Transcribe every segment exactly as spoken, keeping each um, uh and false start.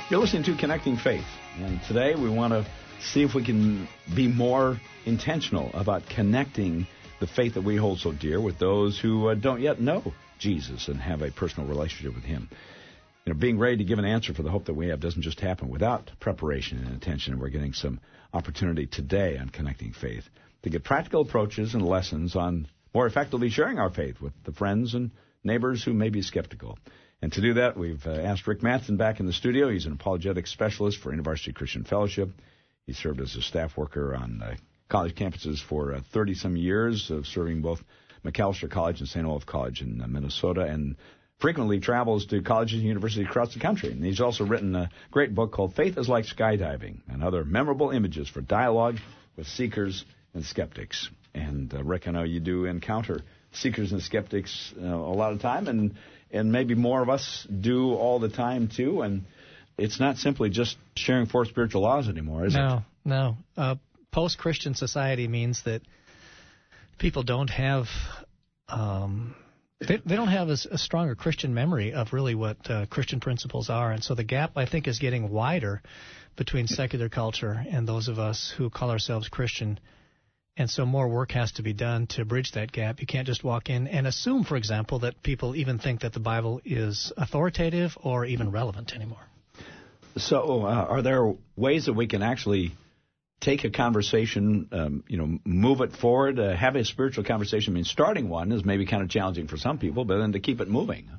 You're listening to Connecting Faith, and today we want to see if we can be more intentional about connecting the faith that we hold so dear with those who uh, don't yet know Jesus and have a personal relationship with Him. You know, being ready to give an answer for the hope that we have doesn't just happen without preparation and attention, and we're getting some opportunity today on Connecting Faith to get practical approaches and lessons on more effectively sharing our faith with the friends and neighbors who may be skeptical. And to do that, we've uh, asked Rick Matheson back in the studio. He's an apologetics specialist for University Christian Fellowship. He served as a staff worker on uh, college campuses for uh, thirty-some years, of serving both Macalester College and Saint Olaf College in uh, Minnesota, and frequently travels to colleges and universities across the country. And he's also written a great book called Faith is Like Skydiving, and other memorable images for dialogue with seekers and skeptics. And uh, Rick, I know you do encounter seekers and skeptics uh, a lot of time, and and maybe more of us do all the time, too. And it's not simply just sharing four spiritual laws anymore, is no, it? No, no. Uh, post-Christian society means that people don't have um, they, they don't have a, a stronger Christian memory of really what uh, Christian principles are. And so the gap, I think, is getting wider between secular culture and those of us who call ourselves Christian. And so more work has to be done to bridge that gap. You can't just walk in and assume, for example, that people even think that the Bible is authoritative or even relevant anymore. So uh, are there ways that we can actually take a conversation, um, you know, move it forward, uh, have a spiritual conversation? I mean, starting one is maybe kind of challenging for some people, but then to keep it moving.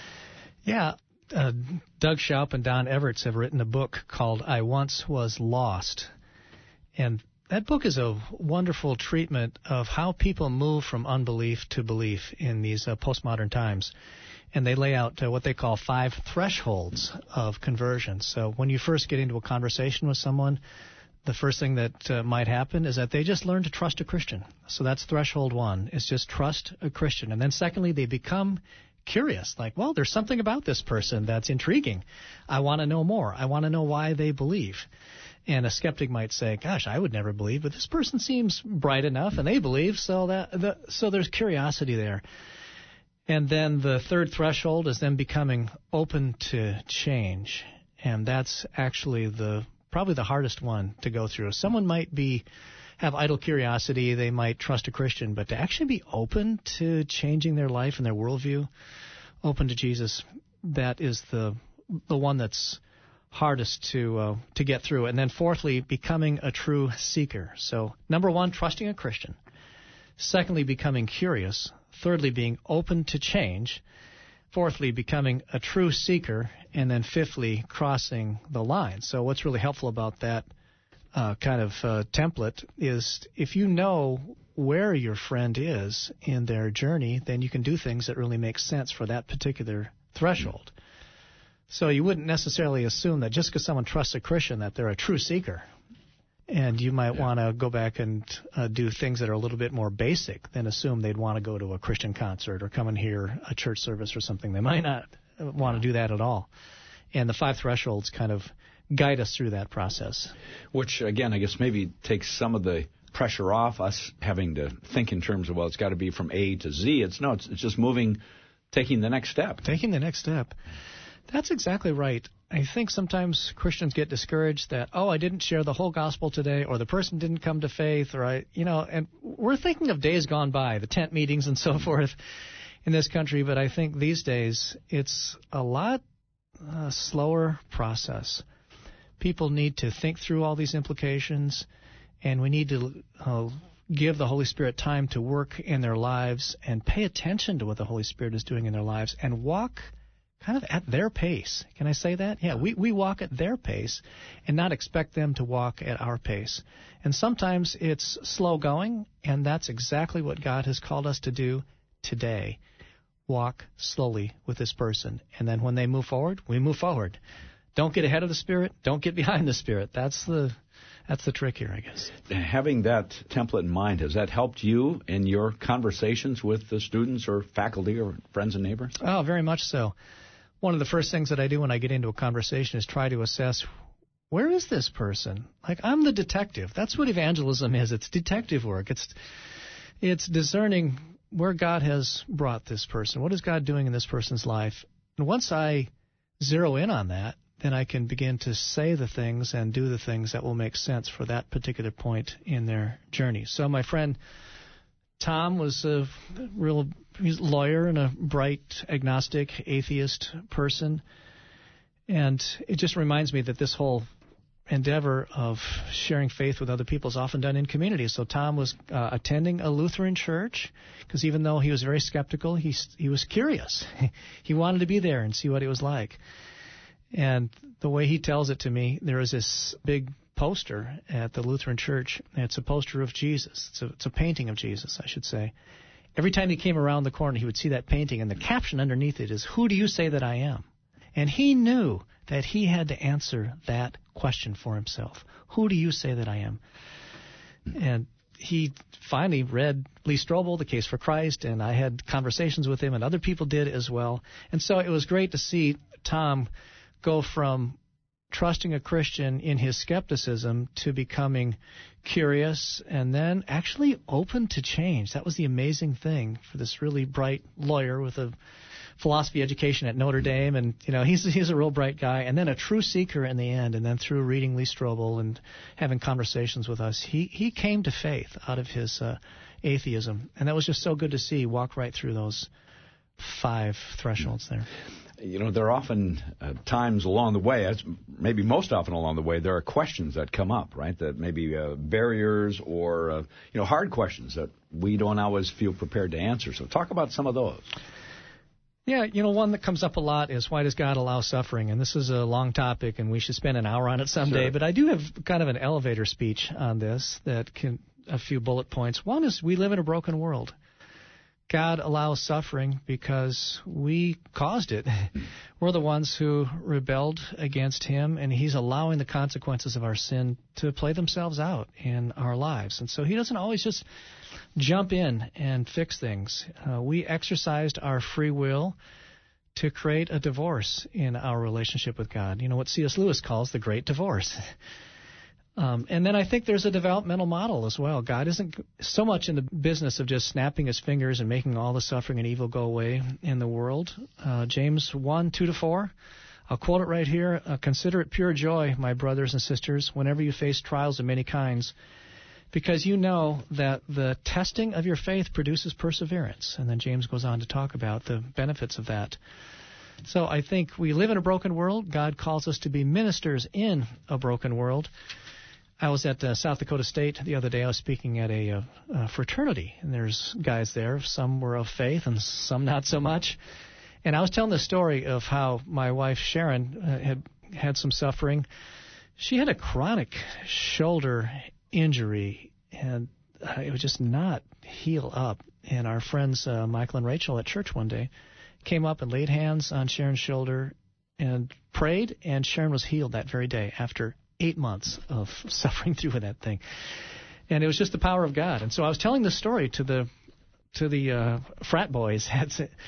Yeah. Uh, Doug Shoup and Don Everts have written a book called I Once Was Lost. And that book is a wonderful treatment of how people move from unbelief to belief in these uh, postmodern times. And they lay out uh, what they call five thresholds of conversion. So when you first get into a conversation with someone, the first thing that uh, might happen is that they just learn to trust a Christian. So that's threshold one, is just trust a Christian. And then secondly, they become curious, like, well, there's something about this person that's intriguing. I want to know more. I want to know why they believe. And a skeptic might say, gosh, I would never believe, but this person seems bright enough, and they believe, so that the, so there's curiosity there. And then the third threshold is then becoming open to change, and that's actually the probably the hardest one to go through. Someone might be have idle curiosity, they might trust a Christian, but to actually be open to changing their life and their worldview, open to Jesus, that is the the one that's hardest to uh, to get through. And then fourthly, becoming a true seeker. So number one, trusting a Christian. Secondly, becoming curious. Thirdly, being open to change. Fourthly, becoming a true seeker. And then fifthly, crossing the line. So what's really helpful about that uh, kind of uh, template is if you know where your friend is in their journey, then you can do things that really make sense for that particular threshold. So you wouldn't necessarily assume that just because someone trusts a Christian that they're a true seeker. And you might yeah. want to go back and uh, do things that are a little bit more basic than assume they'd want to go to a Christian concert or come and hear a church service or something. They might not want to do that at all. And the five thresholds kind of guide us through that process. Which, again, I guess maybe takes some of the pressure off us having to think in terms of, well, it's got to be from A to Z. It's no, it's, it's just moving, taking the next step. Taking the next step. That's exactly right. I think sometimes Christians get discouraged that, oh, I didn't share the whole gospel today, or the person didn't come to faith, or I, you know, and we're thinking of days gone by, the tent meetings and so forth in this country, but I think these days it's a lot uh, slower process. People need to think through all these implications, and we need to uh, give the Holy Spirit time to work in their lives and pay attention to what the Holy Spirit is doing in their lives and walk kind of at their pace. Can I say that? Yeah, we, we walk at their pace and not expect them to walk at our pace. And sometimes it's slow going, and that's exactly what God has called us to do today. Walk slowly with this person. And then when they move forward, we move forward. Don't get ahead of the Spirit. Don't get behind the Spirit. That's the that's the trick here, I guess. Having that template in mind, has that helped you in your conversations with the students or faculty or friends and neighbors? Oh, very much so. One of the first things that I do when I get into a conversation is try to assess, where is this person? Like, I'm the detective. That's what evangelism is. It's detective work. It's it's discerning where God has brought this person. What is God doing in this person's life? And once I zero in on that, then I can begin to say the things and do the things that will make sense for that particular point in their journey. So my friend Tom was a real he's a lawyer and a bright agnostic atheist person. And it just reminds me that this whole endeavor of sharing faith with other people is often done in community. So Tom was uh, attending a Lutheran church because even though he was very skeptical, he he was curious. He wanted to be there and see what it was like. And the way he tells it to me, there was this big poster at the Lutheran church. And it's a poster of Jesus. It's a, it's a painting of Jesus, I should say. Every time he came around the corner, he would see that painting, and the caption underneath it is, "Who do you say that I am?" And he knew that he had to answer that question for himself. Who do you say that I am? And he finally read Lee Strobel, The Case for Christ, and I had conversations with him, and other people did as well. And so it was great to see Tom go from trusting a Christian in his skepticism to becoming curious and then actually open to change. That was the amazing thing for this really bright lawyer with a philosophy education at Notre Dame, and you know he's he's a real bright guy, and then a true seeker in the end. And then through reading Lee Strobel and having conversations with us, he he came to faith out of his uh, atheism, and that was just so good to see. Walk right through those five thresholds there. You know, there are often uh, times along the way, as maybe most often along the way, there are questions that come up, right? That maybe uh, barriers or uh, you know hard questions that we don't always feel prepared to answer. So talk about some of those. Yeah, you know, one that comes up a lot is why does God allow suffering? And this is a long topic, and we should spend an hour on it someday. Sure. But I do have kind of an elevator speech on this that can a few bullet points. One is we live in a broken world. God allows suffering because we caused it. We're the ones who rebelled against Him, and He's allowing the consequences of our sin to play themselves out in our lives. And so He doesn't always just jump in and fix things. Uh, we exercised our free will to create a divorce in our relationship with God. You know what C S Lewis calls the great divorce. Um, and then I think there's a developmental model as well. God isn't so much in the business of just snapping His fingers and making all the suffering and evil go away in the world. Uh, James one, two to four, I'll quote it right here. Uh, Consider it pure joy, my brothers and sisters, whenever you face trials of many kinds, because you know that the testing of your faith produces perseverance. And then James goes on to talk about the benefits of that. So I think we live in a broken world. God calls us to be ministers in a broken world. I was at uh, South Dakota State the other day. I was speaking at a, uh, a fraternity, and there's guys there. Some were of faith and some not so much. And I was telling the story of how my wife Sharon uh, had had some suffering. She had a chronic shoulder injury, and uh, it would just not heal up. And our friends uh, Michael and Rachel at church one day came up and laid hands on Sharon's shoulder and prayed, and Sharon was healed that very day after eight months of suffering through that thing. And it was just the power of God. And so I was telling this story to the to the uh, frat boys at,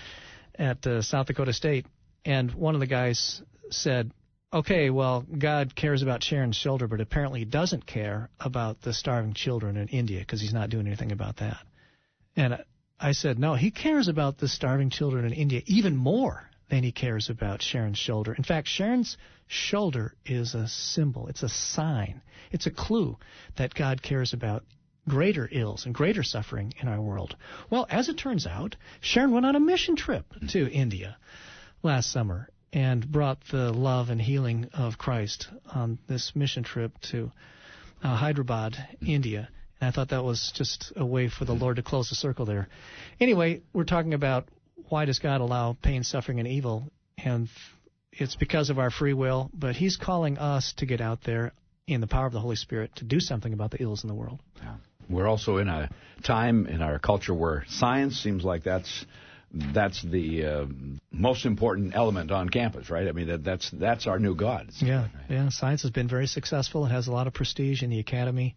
at uh, South Dakota State, and one of the guys said, okay, well, God cares about Sharon's shoulder, but apparently He doesn't care about the starving children in India because He's not doing anything about that. And I said, no, He cares about the starving children in India even more than He cares about Sharon's shoulder. In fact, Sharon's shoulder is a symbol. It's a sign. It's a clue that God cares about greater ills and greater suffering in our world. Well, as it turns out, Sharon went on a mission trip to India last summer and brought the love and healing of Christ on this mission trip to uh, Hyderabad, India. And I thought that was just a way for the Lord to close the circle there. Anyway, we're talking about why does God allow pain, suffering, and evil? And it's because of our free will, but He's calling us to get out there in the power of the Holy Spirit to do something about the ills in the world. Yeah. We're also in a time in our culture where science seems like that's that's the uh, most important element on campus, right? I mean, that, that's that's our new God. Yeah, yeah. Science has been very successful. It has a lot of prestige in the academy.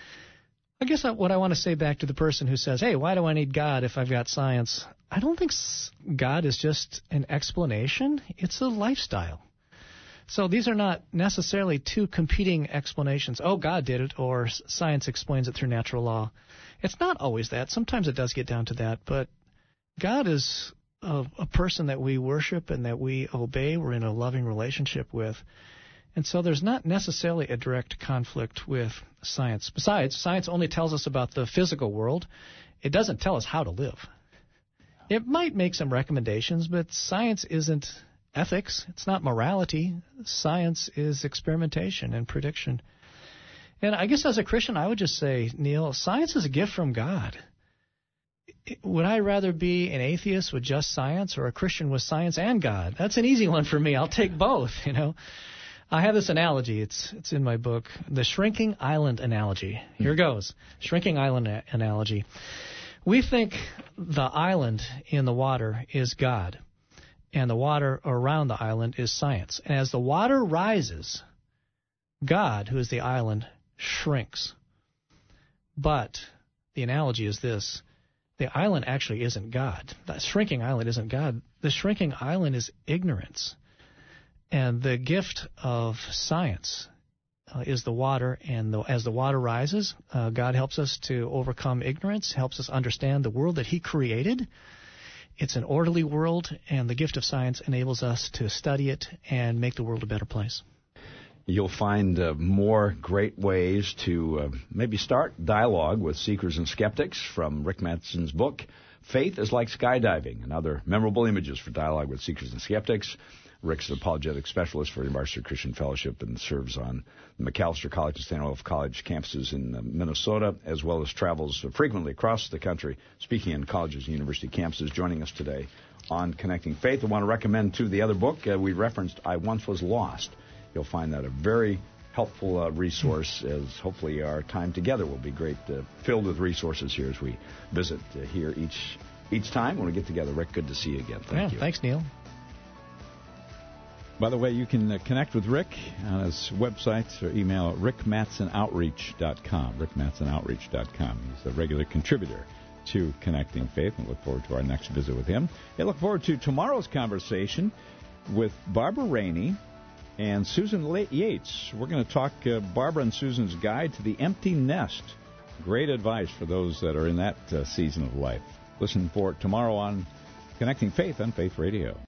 I guess what I want to say back to the person who says, hey, why do I need God if I've got science? I don't think God is just an explanation. It's a lifestyle. So these are not necessarily two competing explanations. Oh, God did it, or science explains it through natural law. It's not always that. Sometimes it does get down to that. But God is a, a person that we worship and that we obey, we're in a loving relationship with. And so there's not necessarily a direct conflict with science. Besides, science only tells us about the physical world. It doesn't tell us how to live. It might make some recommendations, but science isn't ethics. It's not morality. Science is experimentation and prediction. And I guess as a Christian, I would just say, Neil, science is a gift from God. Would I rather be an atheist with just science or a Christian with science and God? That's an easy one for me. I'll take both, you know. I have this analogy. It's it's in my book, the shrinking island analogy. Here goes. Shrinking island a- analogy. We think the island in the water is God, and the water around the island is science. And as the water rises, God, who is the island, shrinks. But the analogy is this. The island actually isn't God. The shrinking island isn't God. The shrinking island is ignorance. And the gift of science uh, is the water, and the, as the water rises, uh, God helps us to overcome ignorance, helps us understand the world that He created. It's an orderly world, and the gift of science enables us to study it and make the world a better place. You'll find uh, more great ways to uh, maybe start dialogue with seekers and skeptics from Rick Mattson's book, Faith is Like Skydiving, and other memorable images for dialogue with seekers and skeptics. Rick's an apologetic specialist for the Varsity Christian Fellowship and serves on the McAllister College and Saint Olaf College campuses in uh, Minnesota, as well as travels frequently across the country, speaking in colleges and university campuses. Joining us today on Connecting Faith, I want to recommend, too, the other book uh, we referenced, I Once Was Lost. You'll find that a very helpful uh, resource, as hopefully our time together will be great, uh, filled with resources here as we visit uh, here each each time when we get together. Rick, good to see you again. Thank yeah, you. Thanks, Neil. By the way, you can uh, connect with Rick on his website or email at rick matson outreach dot com, rick matson outreach dot com. He's a regular contributor to Connecting Faith, and look forward to our next visit with him. I look forward to tomorrow's conversation with Barbara Rainey and Susan Yates. We're going to talk uh, Barbara and Susan's Guide to the Empty Nest. Great advice for those that are in that uh, season of life. Listen for it tomorrow on Connecting Faith on Faith Radio.